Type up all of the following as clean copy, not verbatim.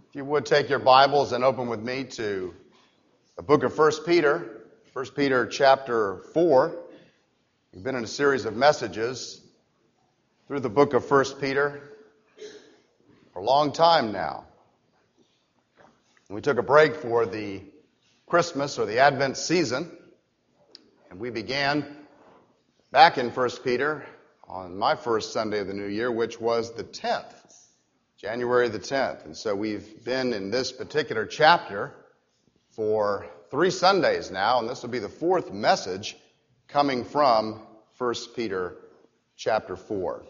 If you would take your Bibles and open with me to the book of 1 Peter, 1 Peter chapter 4. We've been in a series of messages through the book of 1 Peter for a long time now. We took a break for the Christmas or the Advent season, and we began back in 1 Peter on my first Sunday of the new year, which was the 10th. January the 10th. And so we've been in this particular chapter for 3 Sundays now, and this will be the 4th message coming from 1 Peter chapter 4.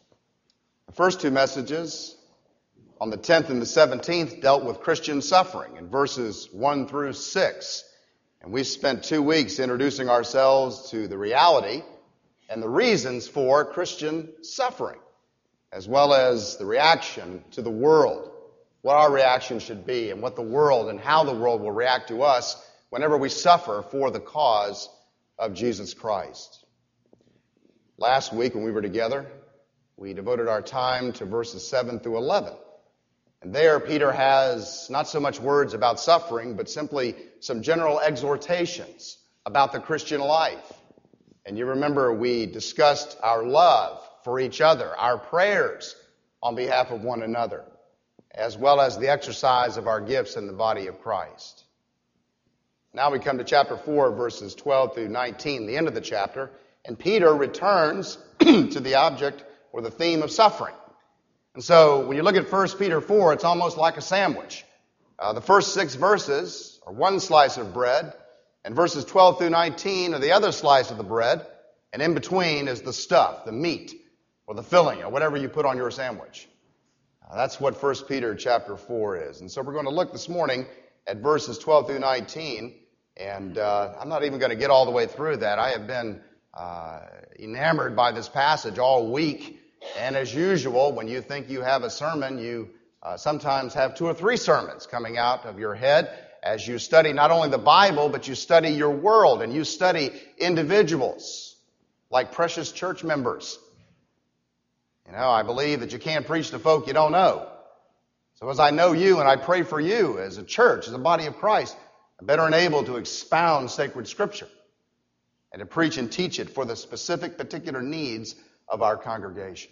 The first 2 messages on the 10th and the 17th dealt with Christian suffering in verses 1 through 6. And we spent 2 weeks introducing ourselves to the reality and the reasons for Christian suffering, as well as the reaction to the world, what our reaction should be, and what the world and how the world will react to us whenever we suffer for the cause of Jesus Christ. Last week when we were together, we devoted our time to verses 7 through 11. And there Peter has not so much words about suffering, but simply some general exhortations about the Christian life. And you remember we discussed our love for each other, our prayers on behalf of one another, as well as the exercise of our gifts in the body of Christ. Now we come to chapter 4, verses 12 through 19, the end of the chapter, and Peter returns to the object or the theme of suffering. And so when you look at 1 Peter 4, it's almost like a sandwich. The first 6 verses are one slice of bread, and verses 12 through 19 are the other slice of the bread, and in between is the stuff, the meat, or the filling, or whatever you put on your sandwich. That's what 1 Peter chapter 4 is. And so we're going to look this morning at verses 12 through 19, and I'm not even going to get all the way through that. I have been enamored by this passage all week, and as usual, when you think you have a sermon, you sometimes have 2 or 3 sermons coming out of your head as you study not only the Bible, but you study your world, and you study individuals like precious church members. You know, I believe that you can't preach to folk you don't know. So as I know you and I pray for you as a church, as a body of Christ, I'm better enabled to expound sacred Scripture and to preach and teach it for the specific, particular needs of our congregation.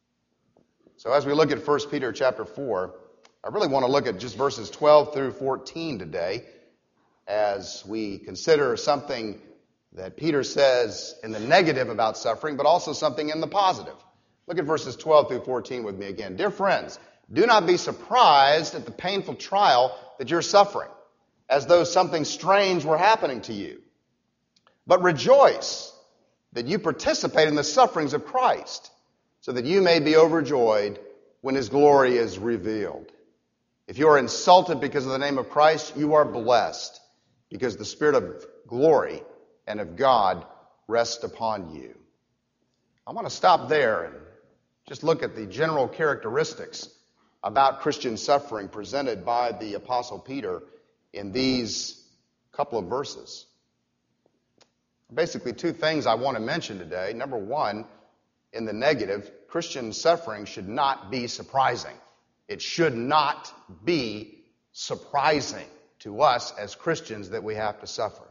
So as we look at 1 Peter chapter 4, I really want to look at just verses 12 through 14 today as we consider something that Peter says in the negative about suffering, but also something in the positive. Look at verses 12 through 14 with me again. Dear friends, do not be surprised at the painful trial that you're suffering, as though something strange were happening to you. But rejoice that you participate in the sufferings of Christ, so that you may be overjoyed when His glory is revealed. If you are insulted because of the name of Christ, you are blessed, because the Spirit of glory and of God rests upon you. I want to stop there and just look at the general characteristics about Christian suffering presented by the Apostle Peter in these couple of verses. Basically 2 things I want to mention today. Number 1, in the negative, Christian suffering should not be surprising. It should not be surprising to us as Christians that we have to suffer.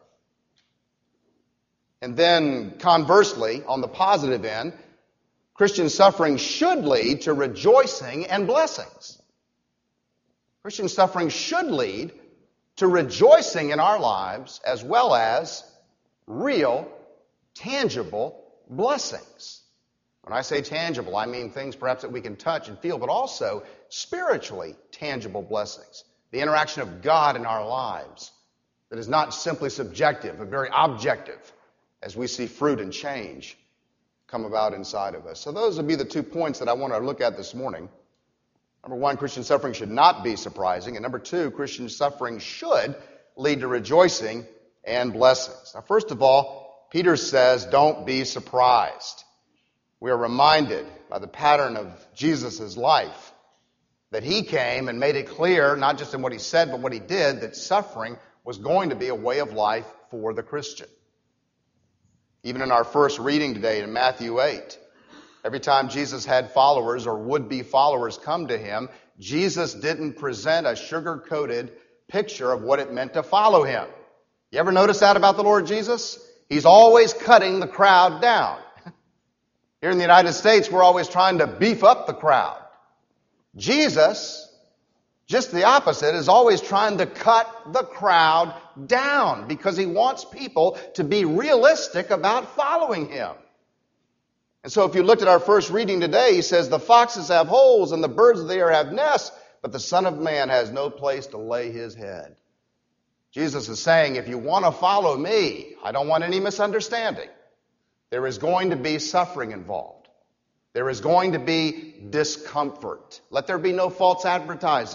And then conversely, on the positive end, Christian suffering should lead to rejoicing and blessings. Christian suffering should lead to rejoicing in our lives as well as real, tangible blessings. When I say tangible, I mean things perhaps that we can touch and feel, but also spiritually tangible blessings. The interaction of God in our lives that is not simply subjective, but very objective as we see fruit and change come about inside of us. So those would be the 2 points that I want to look at this morning. Number 1, Christian suffering should not be surprising. And number 2, Christian suffering should lead to rejoicing and blessings. Now, first of all, Peter says, don't be surprised. We are reminded by the pattern of Jesus' life that He came and made it clear, not just in what He said, but what He did, that suffering was going to be a way of life for the Christian. Even in our first reading today in Matthew 8, every time Jesus had followers or would-be followers come to Him, Jesus didn't present a sugar-coated picture of what it meant to follow him. You ever notice that about the Lord Jesus? He's always cutting the crowd down. Here in the United States, we're always trying to beef up the crowd. Jesus, just the opposite, is always trying to cut the crowd down because he wants people to be realistic about following him. And so if you looked at our first reading today, he says, the foxes have holes and the birds of the air have nests, but the Son of Man has no place to lay his head. Jesus is saying, if you want to follow me, I don't want any misunderstanding. There is going to be suffering involved. There is going to be discomfort. Let there be no false advertising.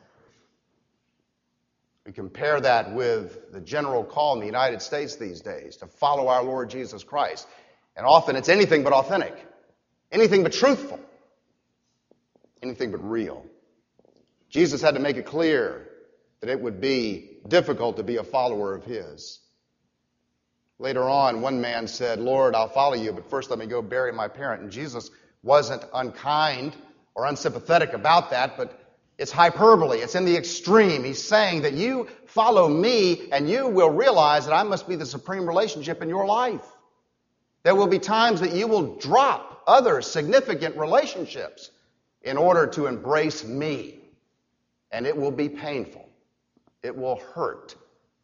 We compare that with the general call in the United States these days to follow our Lord Jesus Christ. And often it's anything but authentic, anything but truthful, anything but real. Jesus had to make it clear that it would be difficult to be a follower of his. Later on, one man said, Lord, I'll follow you, but first let me go bury my parent. And Jesus wasn't unkind or unsympathetic about that, but it's hyperbole. It's in the extreme. He's saying that you follow me and you will realize that I must be the supreme relationship in your life. There will be times that you will drop other significant relationships in order to embrace me. And it will be painful. It will hurt.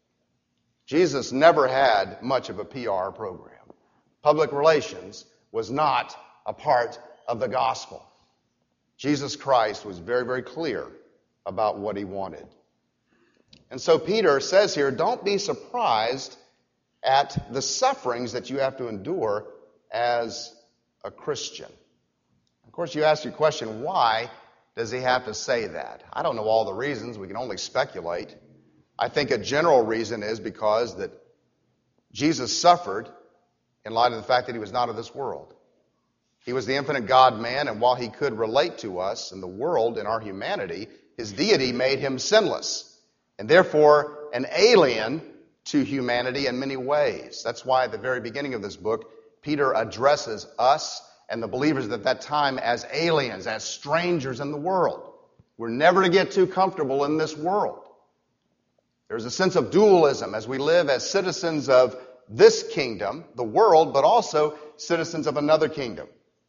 Jesus never had much of a PR program. Public relations was not a part of the gospel. Jesus Christ was very, very clear about what he wanted. And so Peter says here, don't be surprised at the sufferings that you have to endure as a Christian. Of course, you ask your question, why does he have to say that? I don't know all the reasons. We can only speculate. I think a general reason is because that Jesus suffered in light of the fact that he was not of this world. He was the infinite God-man, and while he could relate to us in the world, in our humanity, his deity made him sinless, and therefore an alien to humanity in many ways. That's why at the very beginning of this book, Peter addresses us and the believers at that time as aliens, as strangers in the world. We're never to get too comfortable in this world. There's a sense of dualism as we live as citizens of this kingdom, the world, but also citizens of another kingdom.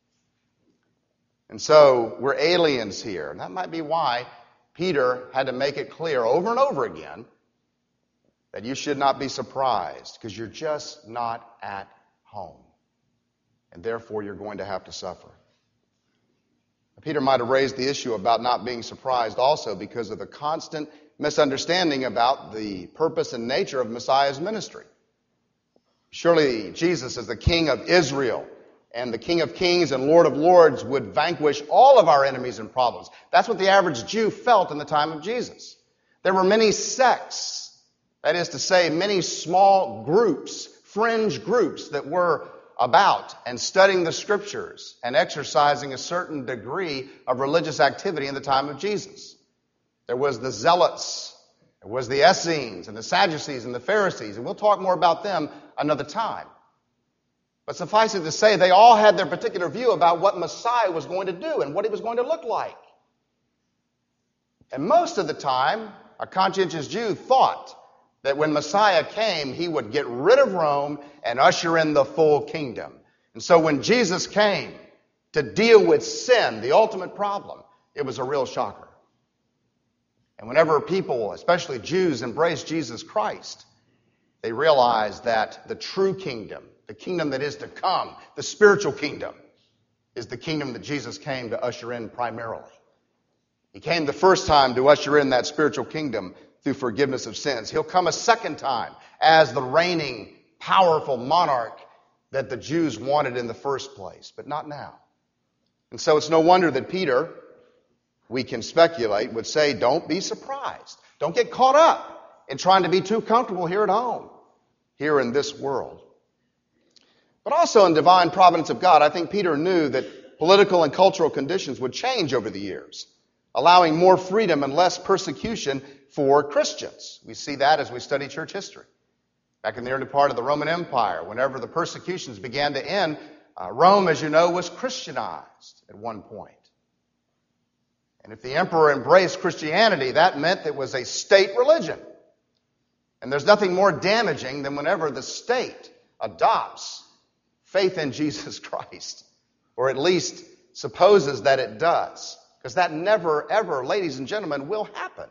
And so we're aliens here. And that might be why Peter had to make it clear over and over again that you should not be surprised because you're just not at home. And therefore you're going to have to suffer. Peter might have raised the issue about not being surprised also because of the constant misunderstanding about the purpose and nature of Messiah's ministry. Surely Jesus as the King of Israel and the King of Kings and Lord of Lords would vanquish all of our enemies and problems. That's what the average Jew felt in the time of Jesus. There were many sects, that is to say, many small groups, fringe groups that were about and studying the Scriptures and exercising a certain degree of religious activity in the time of Jesus. There was the Zealots, there was the Essenes and the Sadducees and the Pharisees, and we'll talk more about them another time. But suffice it to say, they all had their particular view about what Messiah was going to do and what he was going to look like. And most of the time, a conscientious Jew thought that when Messiah came, he would get rid of Rome and usher in the full kingdom. And so when Jesus came to deal with sin, the ultimate problem, it was a real shocker. And whenever people, especially Jews, embraced Jesus Christ, they realized that the true kingdom, the kingdom that is to come, the spiritual kingdom, is the kingdom that Jesus came to usher in primarily. He came the first time to usher in that spiritual kingdom through forgiveness of sins. He'll come a second time as the reigning, powerful monarch that the Jews wanted in the first place, but not now. And so it's no wonder that Peter, we can speculate, would say, don't be surprised. Don't get caught up in trying to be too comfortable here at home, here in this world. But also in divine providence of God, I think Peter knew that political and cultural conditions would change over the years, allowing more freedom and less persecution for Christians. We see that as we study church history. Back in the early part of the Roman Empire, whenever the persecutions began to end, Rome, as you know, was Christianized at one point. And if the emperor embraced Christianity, that meant it was a state religion. And there's nothing more damaging than whenever the state adopts faith in Jesus Christ, or at least supposes that it does. Because that never, ever, ladies and gentlemen, will happen.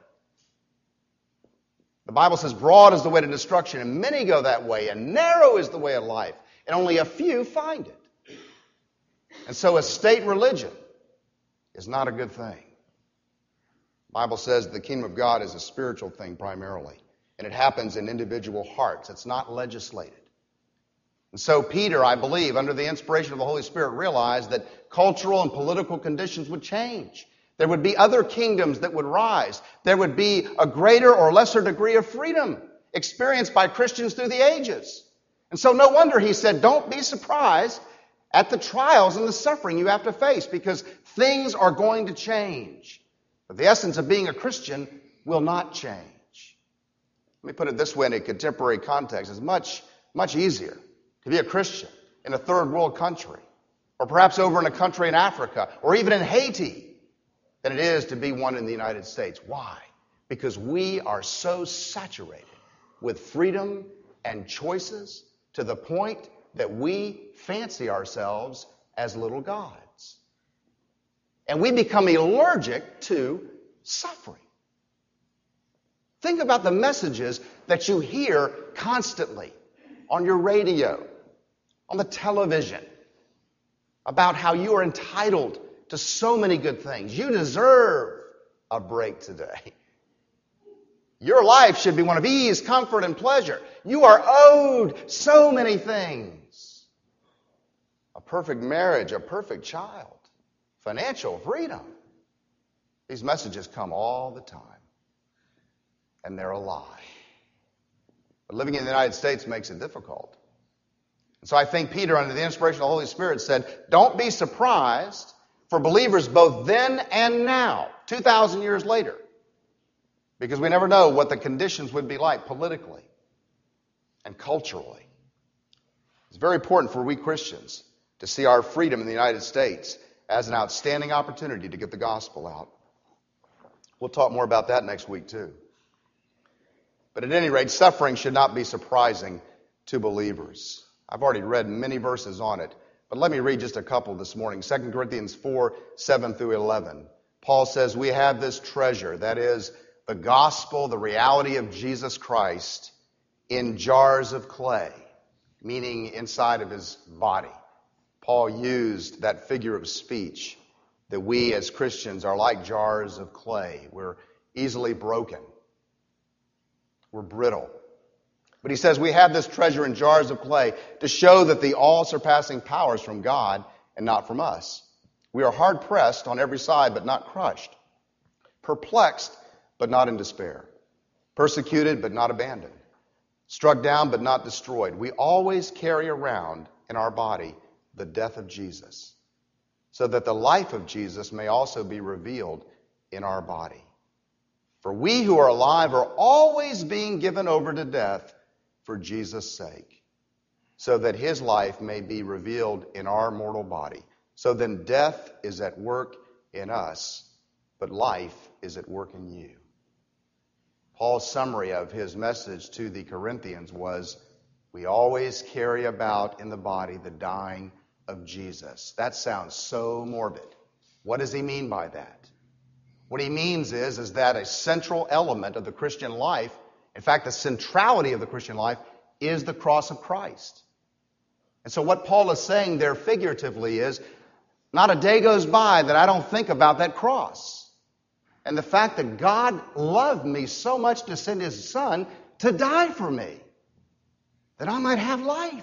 The Bible says broad is the way to destruction, and many go that way, and narrow is the way of life, and only a few find it. And so a state religion is not a good thing. The Bible says the kingdom of God is a spiritual thing primarily, and it happens in individual hearts. It's not legislated. And so Peter, I believe, under the inspiration of the Holy Spirit, realized that cultural and political conditions would change. There would be other kingdoms that would rise. There would be a greater or lesser degree of freedom experienced by Christians through the ages. And so no wonder he said, don't be surprised at the trials and the suffering you have to face, because things are going to change. But the essence of being a Christian will not change. Let me put it this way in a contemporary context. It's much, much easier to be a Christian in a third world country, or perhaps over in a country in Africa, or even in Haiti, than it is to be one in the United States. Why? Because we are so saturated with freedom and choices to the point that we fancy ourselves as little gods. And we become allergic to suffering. Think about the messages that you hear constantly on your radio, on the television, about how you are entitled to so many good things. You deserve a break today. Your life should be one of ease, comfort, and pleasure. You are owed so many things. A perfect marriage, a perfect child, financial freedom. These messages come all the time, and they're a lie. But living in the United States makes it difficult. And so I think Peter, under the inspiration of the Holy Spirit, said, don't be surprised for believers both then and now, 2,000 years later, because we never know what the conditions would be like politically and culturally. It's very important for we Christians to see our freedom in the United States as an outstanding opportunity to get the gospel out. We'll talk more about that next week too. But at any rate, suffering should not be surprising to believers. I've already read many verses on it, but let me read just a couple this morning. 2 Corinthians 4, 7 through 11. Paul says, we have this treasure, that is, the gospel, the reality of Jesus Christ, in jars of clay, meaning inside of his body. Paul used that figure of speech, that we as Christians are like jars of clay. We're easily broken. We're brittle. But he says we have this treasure in jars of clay to show that the all-surpassing power is from God and not from us. We are hard-pressed on every side, but not crushed. Perplexed, but not in despair. Persecuted, but not abandoned. Struck down, but not destroyed. We always carry around in our body the death of Jesus, so that the life of Jesus may also be revealed in our body. For we who are alive are always being given over to death for Jesus' sake, so that his life may be revealed in our mortal body. So then death is at work in us, but life is at work in you. Paul's summary of his message to the Corinthians was, we always carry about in the body the dying of Jesus. That sounds so morbid. What does he mean by that? What he means is that a central element of the Christian life, in fact, the centrality of the Christian life, is the cross of Christ. And so what Paul is saying there figuratively is, not a day goes by that I don't think about that cross. And the fact that God loved me so much to send his Son to die for me, that I might have life,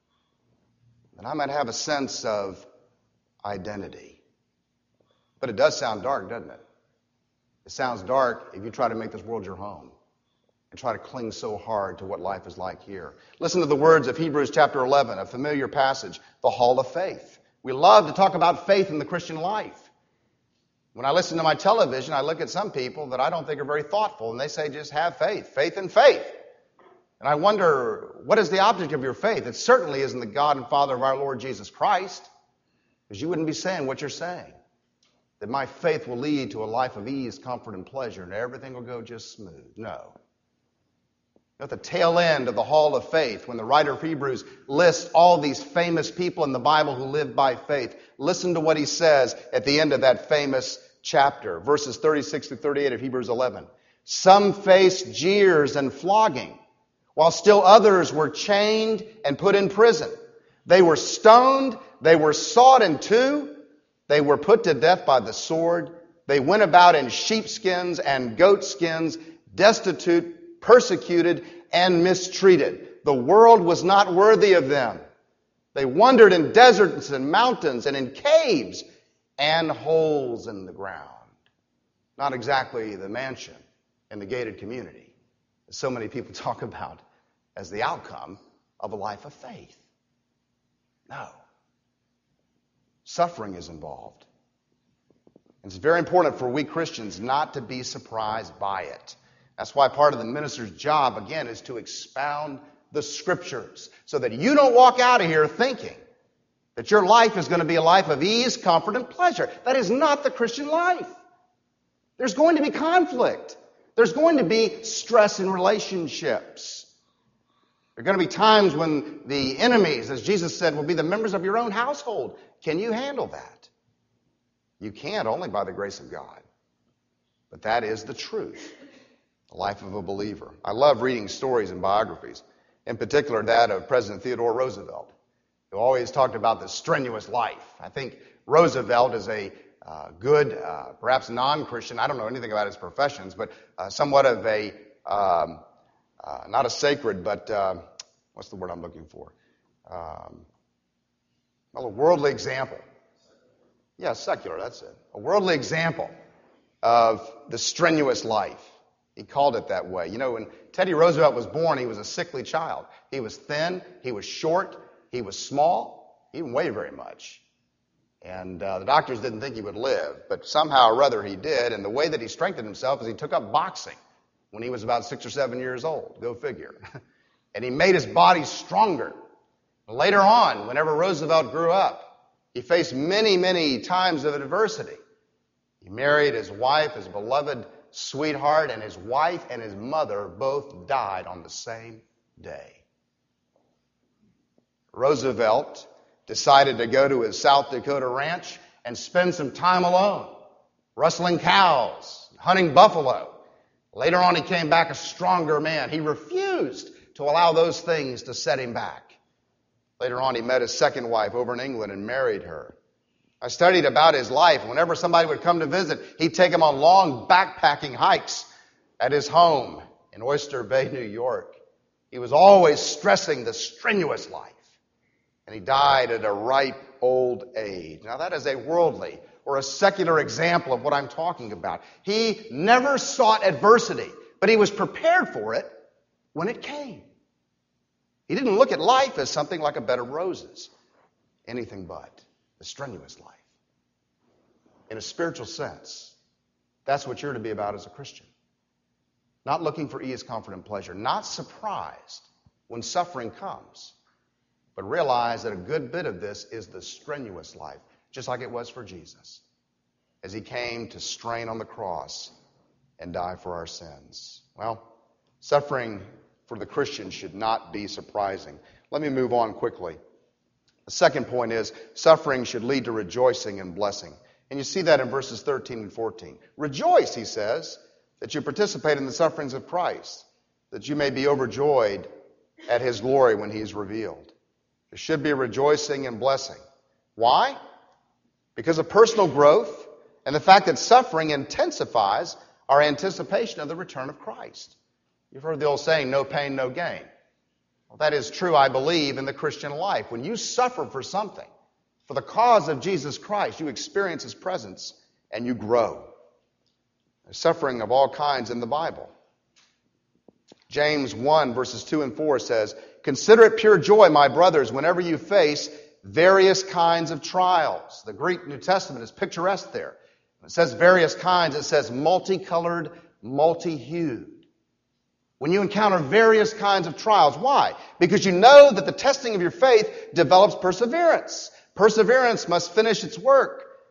that I might have a sense of identity. But it does sound dark, doesn't it? It sounds dark if you try to make this world your home and try to cling so hard to what life is like here. Listen to the words of Hebrews chapter 11, a familiar passage, the hall of faith. We love to talk about faith in the Christian life. When I listen to my television, I look at some people that I don't think are very thoughtful, and they say just have faith, faith in faith. And I wonder, what is the object of your faith? It certainly isn't the God and Father of our Lord Jesus Christ, because you wouldn't be saying what you're saying. that my faith will lead to a life of ease, comfort, and pleasure, and everything will go just smooth. No. At the tail end of the Hall of Faith, when the writer of Hebrews lists all these famous people in the Bible who lived by faith, listen to what he says at the end of that famous chapter, verses 36 through 38 of Hebrews 11. Some faced jeers and flogging, while still others were chained and put in prison. They were stoned, they were sawed in two, they were put to death by the sword. They went about in sheepskins and goatskins, destitute, persecuted, and mistreated. The world was not worthy of them. They wandered in deserts and mountains and in caves and holes in the ground. Not exactly the mansion in the gated community, as so many people talk about as the outcome of a life of faith. No. Suffering is involved. It's very important for we Christians not to be surprised by it. That's why part of the minister's job, again, is to expound the Scriptures so that you don't walk out of here thinking that your life is going to be a life of ease, comfort, and pleasure. That is not the Christian life. There's going to be conflict. There's going to be stress in relationships. There are going to be times when the enemies, as Jesus said, will be the members of your own household. Can you handle that? You can't, only by the grace of God. But that is the truth. The life of a believer. I love reading stories and biographies, in particular that of President Theodore Roosevelt, who always talked about the strenuous life. I think Roosevelt is a good, perhaps non-Christian, I don't know anything about his professions, but somewhat of a, not a sacred, but what's the word I'm looking for? Well, a worldly example. Yeah, secular, that's it. A worldly example of the strenuous life. He called it that way. You know, when Teddy Roosevelt was born, he was a sickly child. He was thin, he was short, he was small, he didn't weigh very much. And the doctors didn't think he would live, but somehow or other he did. And the way that he strengthened himself is he took up boxing when he was about 6 or 7 years old. Go figure. And he made his body stronger. Later on, whenever Roosevelt grew up, he faced many, many times of adversity. He married his wife, his beloved sweetheart, and his wife and his mother both died on the same day. Roosevelt decided to go to his South Dakota ranch and spend some time alone, rustling cows, hunting buffalo. Later on, he came back a stronger man. He refused to allow those things to set him back. Later on, he met his second wife over in England and married her. I studied about his life. Whenever somebody would come to visit, he'd take them on long backpacking hikes at his home in Oyster Bay, New York. He was always stressing the strenuous life. And he died at a ripe old age. Now that is a worldly or a secular example of what I'm talking about. He never sought adversity, but he was prepared for it when it came. He didn't look at life as something like a bed of roses. Anything but the strenuous life. In a spiritual sense, that's what you're to be about as a Christian. Not looking for ease, comfort, and pleasure. Not surprised when suffering comes. But realize that a good bit of this is the strenuous life, just like it was for Jesus, as he came to strain on the cross and die for our sins. Well, suffering for the Christian should not be surprising. Let me move on quickly. The second point is suffering should lead to rejoicing and blessing. And you see that in verses 13 and 14. Rejoice, he says, that you participate in the sufferings of Christ, that you may be overjoyed at his glory when he is revealed. There should be rejoicing and blessing. Why? Because of personal growth and the fact that suffering intensifies our anticipation of the return of Christ. You've heard the old saying, no pain, no gain. Well, that is true, I believe, in the Christian life. When you suffer for something, for the cause of Jesus Christ, you experience his presence and you grow. There's suffering of all kinds in the Bible. James 1, verses 2 and 4 says, consider it pure joy, my brothers, whenever you face various kinds of trials. The Greek New Testament is picturesque there. When it says various kinds, it says multicolored, multi-hued. When you encounter various kinds of trials. Why? Because you know that the testing of your faith develops perseverance. Perseverance must finish its work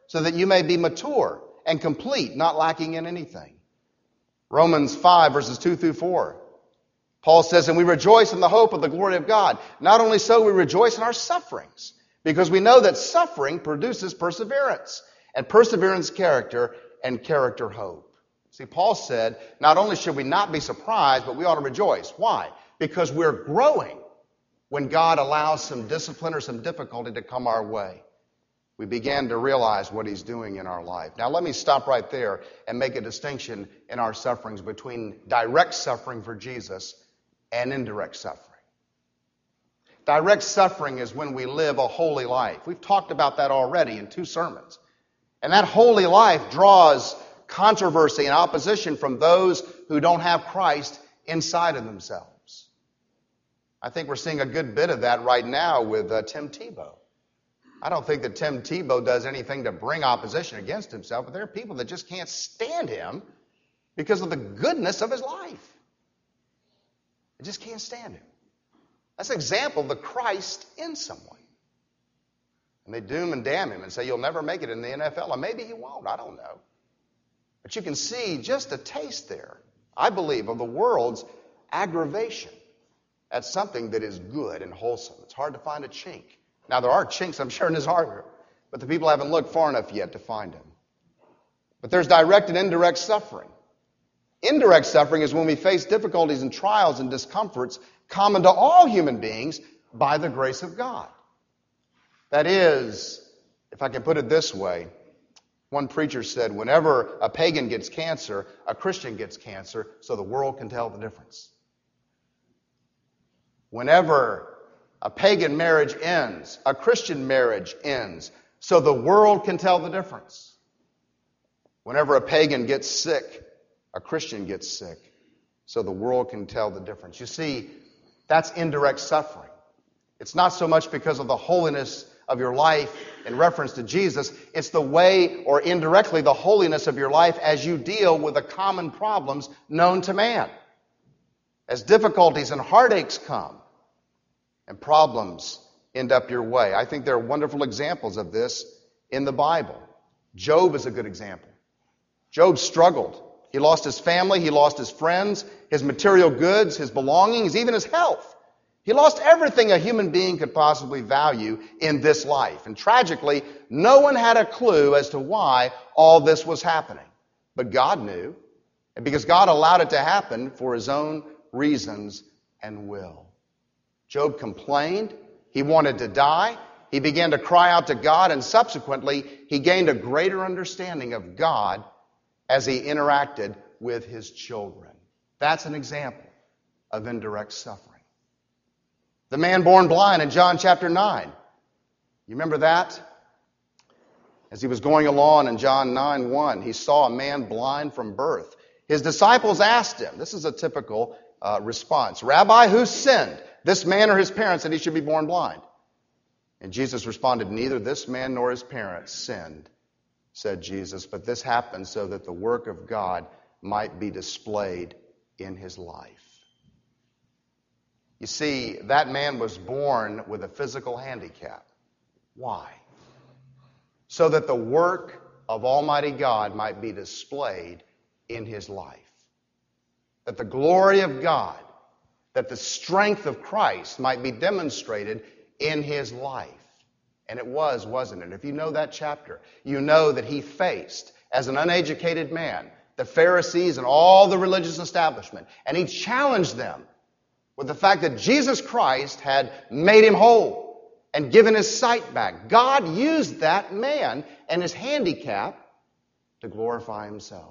so that you may be mature and complete, not lacking in anything. Romans 5, verses 2 through 4. Paul says, and we rejoice in the hope of the glory of God. Not only so, we rejoice in our sufferings, because we know that suffering produces perseverance, and perseverance character, and character hope. See, Paul said, not only should we not be surprised, but we ought to rejoice. Why? Because we're growing when God allows some discipline or some difficulty to come our way. We began to realize what he's doing in our life. Now let me stop right there and make a distinction in our sufferings between direct suffering for Jesus and indirect suffering. Direct suffering is when we live a holy life. We've talked about that already in 2 sermons. And that holy life draws controversy and opposition from those who don't have Christ inside of themselves. I think we're seeing a good bit of that right now with Tim Tebow. I don't think that Tim Tebow does anything to bring opposition against himself, but there are people that just can't stand him because of the goodness of his life. They just can't stand him. That's an example of the Christ in someone. And they doom and damn him and say, you'll never make it in the NFL. And maybe he won't. I don't know. But you can see just a taste there, I believe, of the world's aggravation at something that is good and wholesome. It's hard to find a chink. Now, there are chinks, I'm sure, in his armor, but the people haven't looked far enough yet to find him. But there's direct and indirect suffering. Indirect suffering is when we face difficulties and trials and discomforts common to all human beings by the grace of God. That is, if I can put it this way, one preacher said, whenever a pagan gets cancer, a Christian gets cancer, so the world can tell the difference. Whenever a pagan marriage ends, a Christian marriage ends, so the world can tell the difference. Whenever a pagan gets sick, a Christian gets sick, so the world can tell the difference. You see, that's indirect suffering. It's not so much because of the holiness of your life in reference to Jesus. It's the way, or indirectly, the holiness of your life as you deal with the common problems known to man. As difficulties and heartaches come, and problems end up your way. I think there are wonderful examples of this in the Bible. Job is a good example. Job struggled. He lost his family, he lost his friends, his material goods, his belongings, even his health. He lost everything a human being could possibly value in this life. And tragically, no one had a clue as to why all this was happening. But God knew, and because God allowed it to happen for his own reasons and will. Job complained. He wanted to die. He began to cry out to God, and subsequently, he gained a greater understanding of God as he interacted with his children. That's an example of indirect suffering. The man born blind in John chapter 9. You remember that? As he was going along in John 9:1, he saw a man blind from birth. His disciples asked him, this is a typical response, Rabbi, who sinned, this man or his parents, that he should be born blind? And Jesus responded, neither this man nor his parents sinned, said Jesus, but this happened so that the work of God might be displayed in his life. You see, that man was born with a physical handicap. Why? So that the work of Almighty God might be displayed in his life. That the glory of God, that the strength of Christ might be demonstrated in his life. And it was, wasn't it? If you know that chapter, you know that he faced, as an uneducated man, the Pharisees and all the religious establishment. And he challenged them with the fact that Jesus Christ had made him whole and given his sight back. God used that man and his handicap to glorify himself.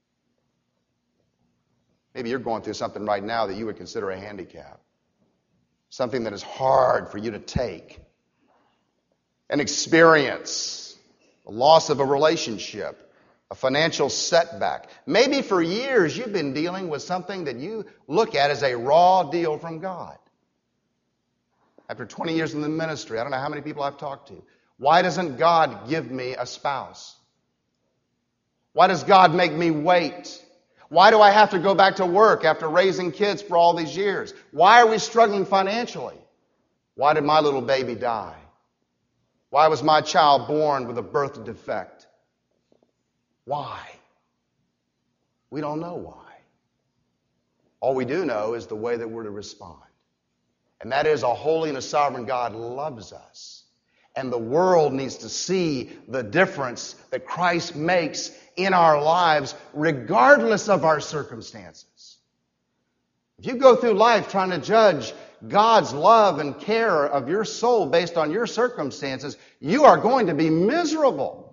Maybe you're going through something right now that you would consider a handicap. Something that is hard for you to take. An experience, a loss of a relationship, a financial setback. Maybe for years you've been dealing with something that you look at as a raw deal from God. After 20 years in the ministry, I don't know how many people I've talked to. Why doesn't God give me a spouse? Why does God make me wait? Why do I have to go back to work after raising kids for all these years? Why are we struggling financially? Why did my little baby die? Why was my child born with a birth defect? Why? We don't know why. All we do know is the way that we're to respond. And that is, a holy and a sovereign God loves us. And the world needs to see the difference that Christ makes in our lives, regardless of our circumstances. If you go through life trying to judge God's love and care of your soul based on your circumstances, you are going to be miserable.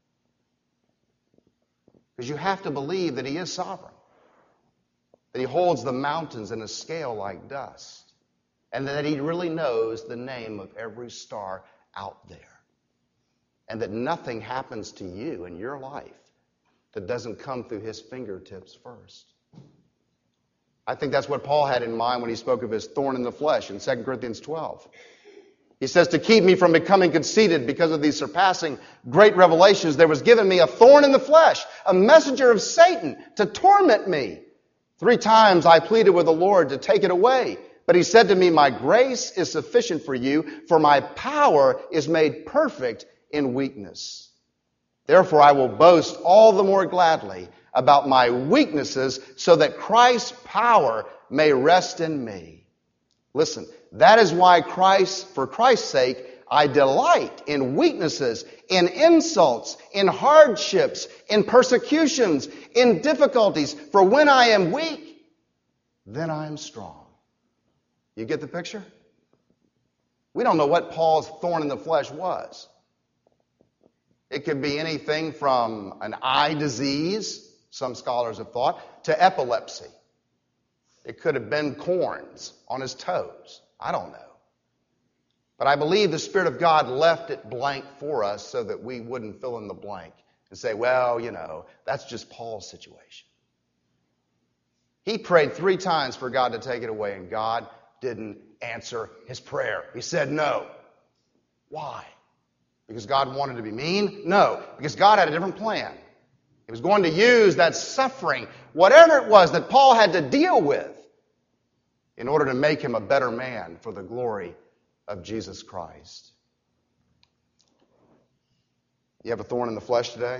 Because you have to believe that He is sovereign. That He holds the mountains in a scale like dust. And that He really knows the name of every star out there. And that nothing happens to you in your life that doesn't come through His fingertips first. I think that's what Paul had in mind when he spoke of his thorn in the flesh in 2 Corinthians 12. He says, to keep me from becoming conceited because of these surpassing great revelations, there was given me a thorn in the flesh, a messenger of Satan to torment me. 3 times I pleaded with the Lord to take it away. But He said to me, my grace is sufficient for you, for my power is made perfect in weakness. Therefore I will boast all the more gladly about my weaknesses, so that Christ's power may rest in me. Listen, that is why for Christ's sake, I delight in weaknesses, in insults, in hardships, in persecutions, in difficulties. For when I am weak, then I am strong. You get the picture? We don't know what Paul's thorn in the flesh was. It could be anything from an eye disease, some scholars have thought, to epilepsy. It could have been corns on his toes. I don't know. But I believe the Spirit of God left it blank for us so that we wouldn't fill in the blank and say, well, that's just Paul's situation. He prayed 3 times for God to take it away, and God didn't answer his prayer. He said no. Why? Because God wanted to be mean? No. Because God had a different plan. He was going to use that suffering, whatever it was that Paul had to deal with, in order to make him a better man for the glory of Jesus Christ. You have a thorn in the flesh today?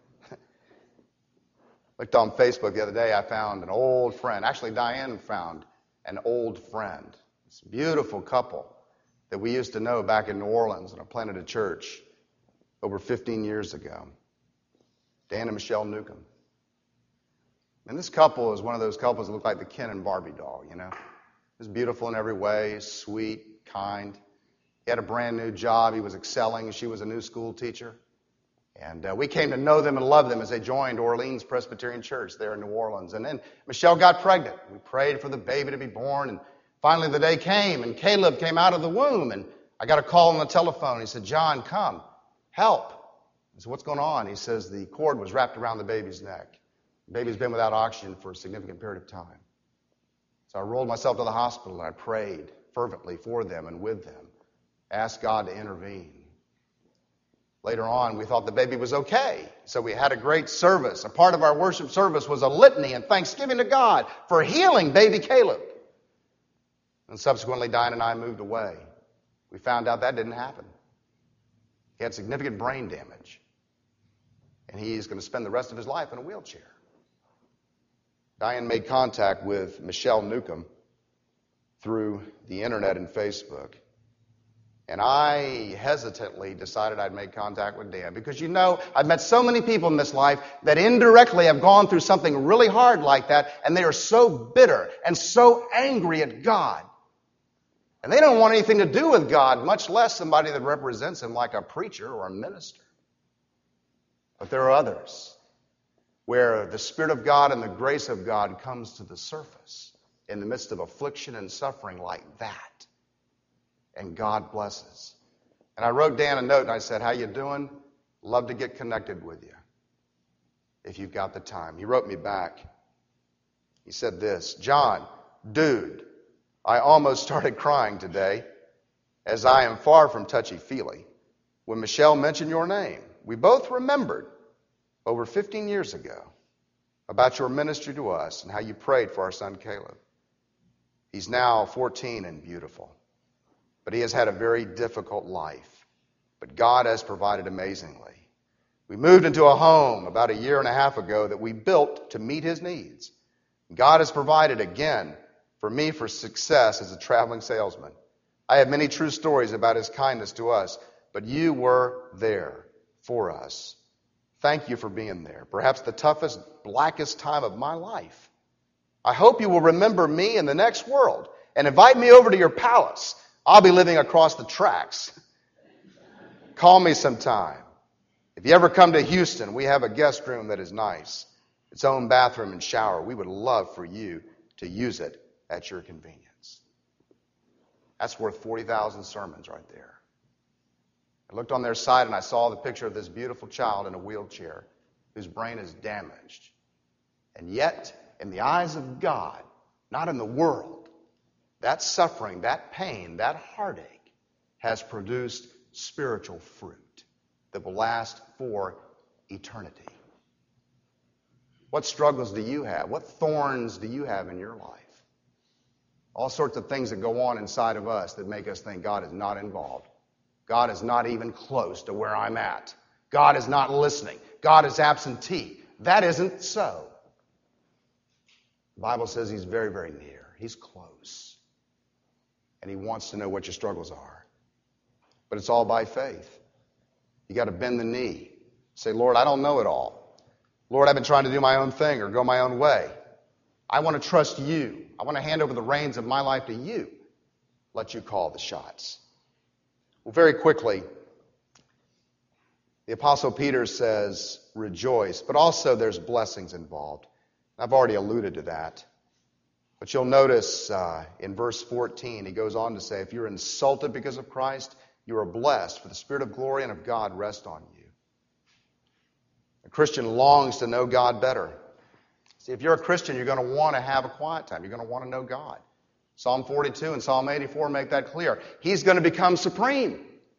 Looked on Facebook the other day, I found an old friend. Actually, Diane found an old friend. This beautiful couple that we used to know back in New Orleans, and I planted a church over 15 years ago. Dan and Michelle Newcomb. And this couple is one of those couples that look like the Ken and Barbie doll, He's beautiful in every way, sweet, kind. He had a brand new job. He was excelling. She was a new school teacher. And we came to know them and love them as they joined Orleans Presbyterian Church there in New Orleans. And then Michelle got pregnant. We prayed for the baby to be born. And finally the day came, and Caleb came out of the womb. And I got a call on the telephone. He said, John, come, help. I said, what's going on? He says the cord was wrapped around the baby's neck. The baby's been without oxygen for a significant period of time. So I rolled myself to the hospital and I prayed fervently for them and with them. Asked God to intervene. Later on, we thought the baby was okay. So we had a great service. A part of our worship service was a litany and thanksgiving to God for healing baby Caleb. And subsequently, Diane and I moved away. We found out that didn't happen. He had significant brain damage. And he's going to spend the rest of his life in a wheelchair. Diane made contact with Michelle Newcomb through the internet and Facebook. And I hesitantly decided I'd make contact with Dan. Because I've met so many people in this life that indirectly have gone through something really hard like that. And they are so bitter and so angry at God. And they don't want anything to do with God, much less somebody that represents Him like a preacher or a minister. But there are others where the Spirit of God and the grace of God comes to the surface in the midst of affliction and suffering like that. And God blesses. And I wrote Dan a note and I said, how you doing? Love to get connected with you if you've got the time. He wrote me back. He said this, John, dude, I almost started crying today as I am far from touchy-feely when Michelle mentioned your name. We both remembered over 15 years ago about your ministry to us and how you prayed for our son Caleb. He's now 14 and beautiful, but he has had a very difficult life. but God has provided amazingly. We moved into a home about a year and a half ago that we built to meet his needs. God has provided again for me for success as a traveling salesman. I have many true stories about his kindness to us, but you were there for us. Thank you for being there. Perhaps the toughest, blackest time of my life. I hope you will remember me in the next world and invite me over to your palace. I'll be living across the tracks. Call me sometime. If you ever come to Houston, we have a guest room that is nice. Its own bathroom and shower. We would love for you to use it at your convenience. That's worth 40,000 sermons right there. I looked on their site and I saw the picture of this beautiful child in a wheelchair whose brain is damaged. And yet, in the eyes of God, not in the world, that suffering, that pain, that heartache has produced spiritual fruit that will last for eternity. What struggles do you have? What thorns do you have in your life? All sorts of things that go on inside of us that make us think God is not involved. God is not even close to where I'm at. God is not listening. God is absentee. That isn't so. The Bible says he's very, very near. He's close. And he wants to know what your struggles are. But it's all by faith. You got to bend the knee. Say, Lord, I don't know it all. Lord, I've been trying to do my own thing or go my own way. I want to trust you. I want to hand over the reins of my life to you. Let you call the shots. Well, very quickly, the Apostle Peter says, rejoice, but also there's blessings involved. I've already alluded to that. But you'll notice in verse 14, he goes on to say, if you're insulted because of Christ, you are blessed, for the Spirit of glory and of God rest on you. A Christian longs to know God better. See, if you're a Christian, you're going to want to have a quiet time. You're going to want to know God. Psalm 42 and Psalm 84 make that clear. He's going to become supreme.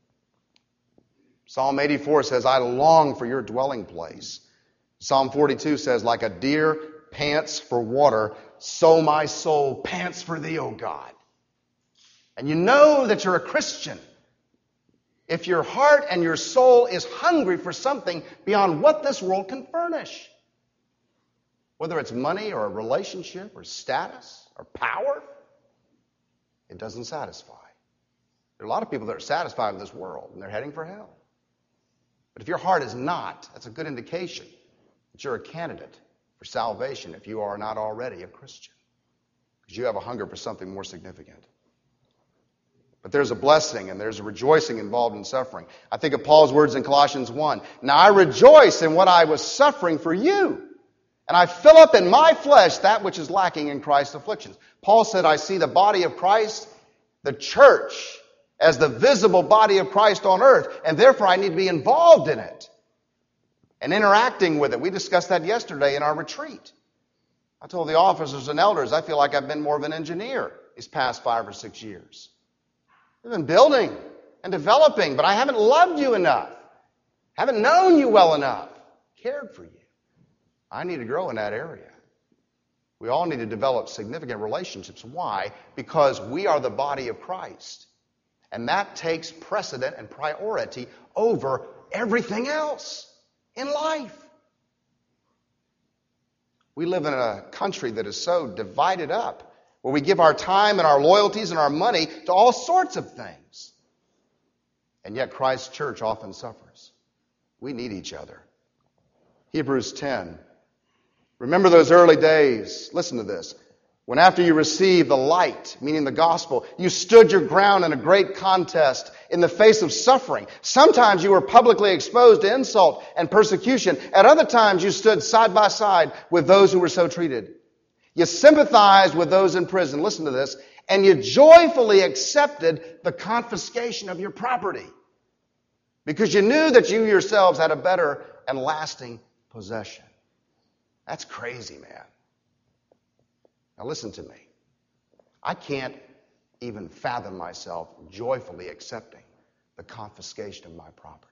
Psalm 84 says, I long for your dwelling place. Psalm 42 says, like a deer pants for water, so my soul pants for thee, O God. And you know that you're a Christian if your heart and your soul is hungry for something beyond what this world can furnish. Whether it's money or a relationship or status or power, it doesn't satisfy. There are a lot of people that are satisfied with this world and they're heading for hell. But if your heart is not, that's a good indication that you're a candidate for salvation if you are not already a Christian. Because you have a hunger for something more significant. But there's a blessing and there's a rejoicing involved in suffering. I think of Paul's words in Colossians 1. Now I rejoice in what I was suffering for you. And I fill up in my flesh that which is lacking in Christ's afflictions. Paul said, I see the body of Christ, the church, as the visible body of Christ on earth. And therefore I need to be involved in it and interacting with it. We discussed that yesterday in our retreat. I told the officers and elders, I feel like I've been more of an engineer these past 5 or 6 years. I've been building and developing, but I haven't loved you enough. Haven't known you well enough. Cared for you. I need to grow in that area. We all need to develop significant relationships. Why? Because we are the body of Christ. And that takes precedent and priority over everything else in life. We live in a country that is so divided up, where we give our time and our loyalties and our money to all sorts of things. And yet Christ's church often suffers. We need each other. Hebrews 10. Remember those early days. Listen to this. When after you received the light, meaning the gospel, you stood your ground in a great contest in the face of suffering. Sometimes you were publicly exposed to insult and persecution. At other times you stood side by side with those who were so treated. You sympathized with those in prison. Listen to this. And you joyfully accepted the confiscation of your property because you knew that you yourselves had a better and lasting possession. That's crazy, man. Now listen to me. I can't even fathom myself joyfully accepting the confiscation of my property.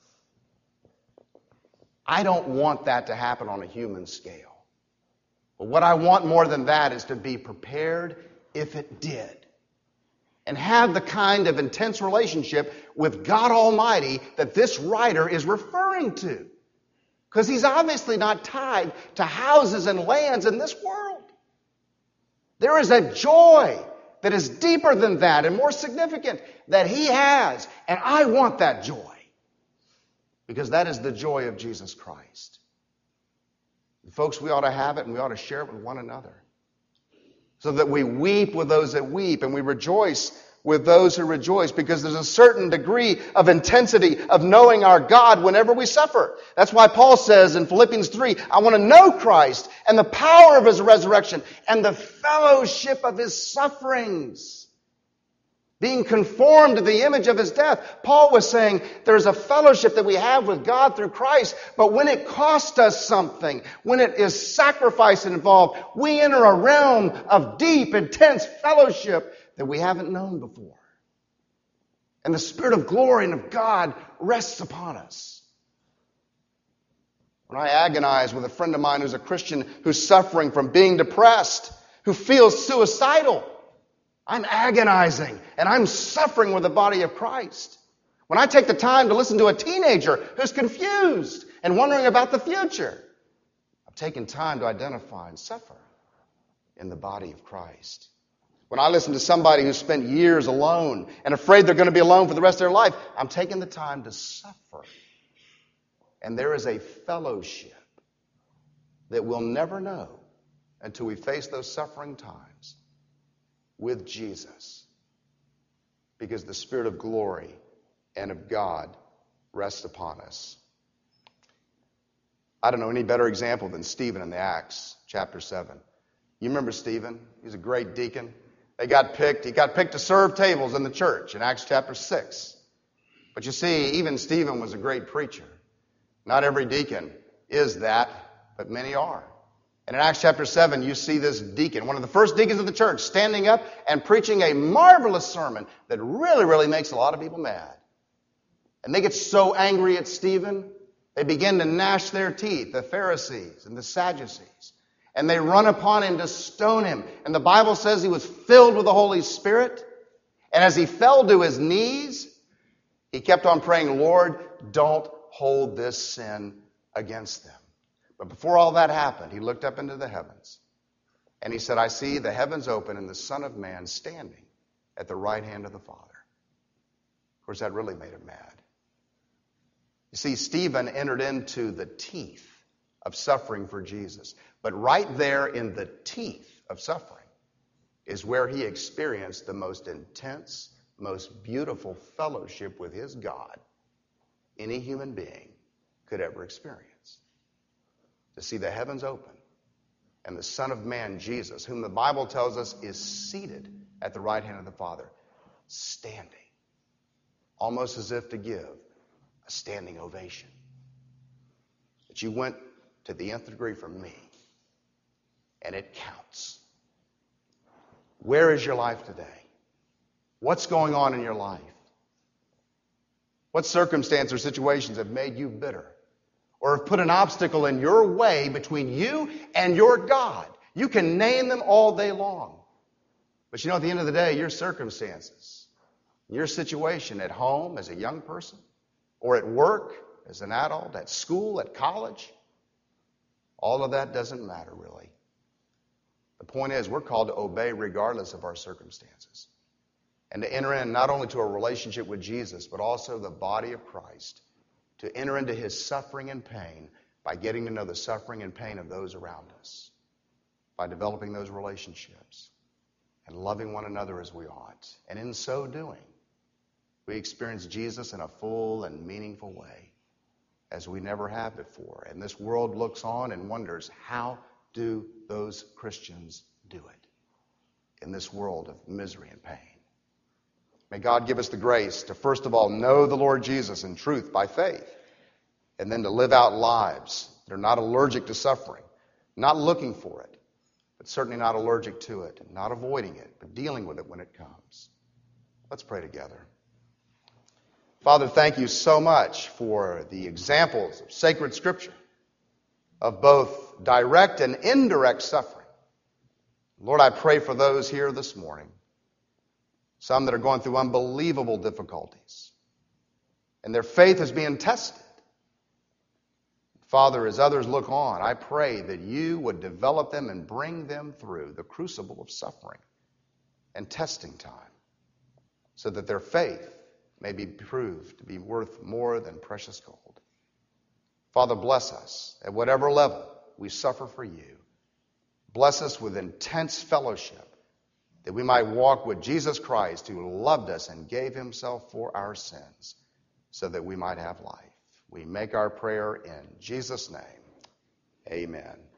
I don't want that to happen on a human scale. But what I want more than that is to be prepared if it did. and have the kind of intense relationship with God Almighty that this writer is referring to. Because he's obviously not tied to houses and lands in this world. There is a joy that is deeper than that and more significant that he has. And I want that joy. Because that is the joy of Jesus Christ. And folks, we ought to have it and we ought to share it with one another. So that we weep with those that weep and we rejoice with those who rejoice, because there's a certain degree of intensity of knowing our God whenever we suffer. That's why Paul says in Philippians 3, I want to know Christ and the power of his resurrection and the fellowship of his sufferings. Being conformed to the image of his death. Paul was saying there's a fellowship that we have with God through Christ, but when it costs us something, when it is sacrifice involved, we enter a realm of deep, intense fellowship that we haven't known before. And the Spirit of glory and of God rests upon us. When I agonize with a friend of mine who's a Christian who's suffering from being depressed, who feels suicidal, I'm agonizing and I'm suffering with the body of Christ. When I take the time to listen to a teenager who's confused and wondering about the future, I'm taking time to identify and suffer in the body of Christ. When I listen to somebody who's spent years alone and afraid they're going to be alone for the rest of their life, I'm taking the time to suffer. And there is a fellowship that we'll never know until we face those suffering times with Jesus, because the Spirit of glory and of God rests upon us. I don't know any better example than Stephen in the Acts chapter 7. You remember Stephen? He's a great deacon. He got picked to serve tables in the church in Acts chapter 6. But you see, even Stephen was a great preacher. Not every deacon is that, but many are. And in Acts chapter 7, you see this deacon, one of the first deacons of the church, standing up and preaching a marvelous sermon that really makes a lot of people mad. And they get so angry at Stephen, they begin to gnash their teeth, the Pharisees and the Sadducees. And they run upon him to stone him. And the Bible says he was filled with the Holy Spirit. And as he fell to his knees, he kept on praying, Lord, don't hold this sin against them. But before all that happened, he looked up into the heavens and he said, I see the heavens open and the Son of Man standing at the right hand of the Father. Of course, that really made him mad. You see, Stephen entered into the teeth of suffering for Jesus. But right there in the teeth of suffering is where he experienced the most intense, most beautiful fellowship with his God any human being could ever experience. To see the heavens open and the Son of Man, Jesus, whom the Bible tells us is seated at the right hand of the Father, standing, almost as if to give a standing ovation. That you went to the nth degree for me, and it counts. Where is your life today? What's going on in your life? What circumstance or situations have made you bitter? Or have put an obstacle in your way between you and your God? You can name them all day long. But you know, at the end of the day, your circumstances, your situation at home as a young person, or at work as an adult, at school, at college, all of that doesn't matter really. The point is, we're called to obey regardless of our circumstances. And to enter in not only to a relationship with Jesus, but also the body of Christ. To enter into his suffering and pain by getting to know the suffering and pain of those around us. By developing those relationships. And loving one another as we ought. And in so doing, we experience Jesus in a full and meaningful way. As we never have before. And this world looks on and wonders, how do those Christians do it? In this world of misery and pain. May God give us the grace to first of all know the Lord Jesus in truth by faith, and then to live out lives that are not allergic to suffering, not looking for it, but certainly not allergic to it, and not avoiding it, but dealing with it when it comes. Let's pray together. Father, thank you so much for the examples of sacred Scripture, of both direct and indirect suffering. Lord, I pray for those here this morning some that are going through unbelievable difficulties, and their faith is being tested. Father, as others look on, I pray that you would develop them and bring them through the crucible of suffering and testing time, so that their faith may be proved to be worth more than precious gold. Father, bless us at whatever level we suffer for you. Bless us with intense fellowship, that we might walk with Jesus Christ, who loved us and gave himself for our sins, so that we might have life. We make our prayer in Jesus' name. Amen.